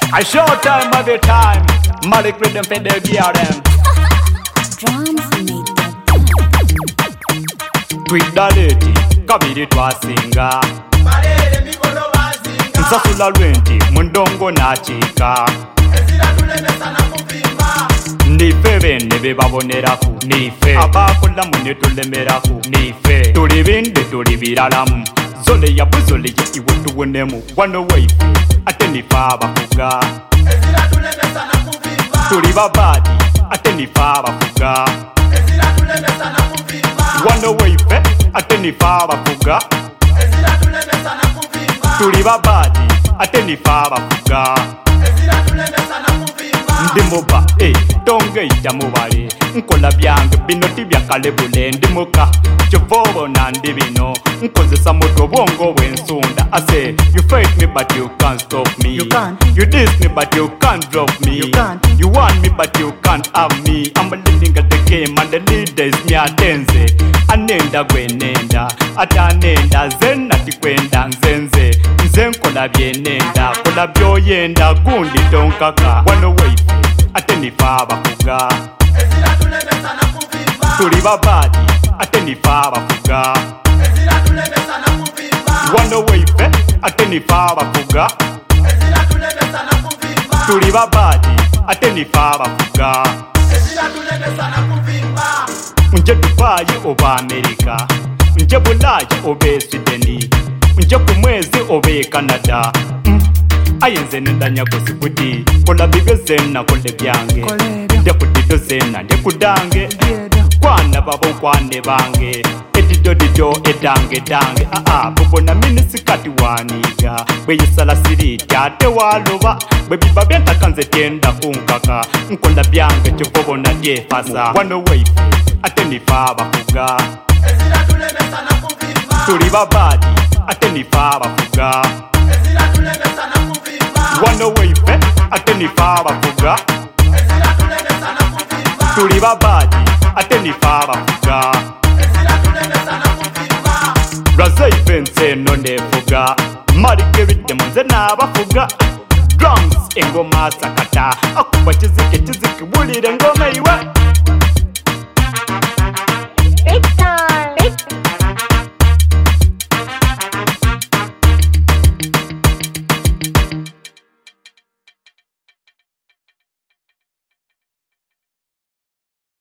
A short time of the time, Malik rhythm for the gear them. Drums make that Tweet the lady, kabiri twasinga. Nsasula lwenti, mundongo na chika. Nife bene bebaboneraku, nife abakola mune tulemeraku, nife tuli binde tuli biralamu. Zole ya buzole ya iwe tuwonemu, wano waifu, ate nifa abafuga. Tuli babadi, ate nifa abafuga. Wano waife, ate nifa abafuga. Tuli babadi, ate nifa abafuga. Ndimuba, tonge ija mubale. Nkola byange binoti bya kalebule. Ndimuka, chivobo na ndibino. Nkozesa moto bongo bwensunda. I say, you fight me but you can't stop me. You can't. You diss me but you can't drop me. You can't. You want me but you can't have me. I'm a leading at the game and the leader is me atenze. Anenda gwenenda, atanenda zen atikwenda nzenze. Nkola byenenda, kola byoyenda gundi tonkaka. Wano waifu, ate nifa abafuga. Tuli babadi, ate nifa abafuga. Wano waife, ate nifa abafuga. Tuli babadi, ate nifa abafuga. Nje Dubai oba Amerika, nje Bulaya obe Swideni, nje kumwezi obe Canada. Ayenze nendanya kusibudi, kola bibyo zena kole byange. Nde kudido zena, nde kudange. Kwana babo kwane bange, edido dido edange dange. Bobo na minisikati waniga, weyisala siriti ate waloba. Bebiba benta kanze tenda kunkaka, nkola byange chobobo na jefasa. Wano waifu, ate nifa abafuga. Tuli babadi, ate nifa abafuga. Wano waife, ate nifa abafuga. Tuli babadi, ate nifa abafuga. Raza ipense no nefuga, marike ritemo nze n'abafuga. Drums engoma sakata, akuba kizike bulire ngoma iwe.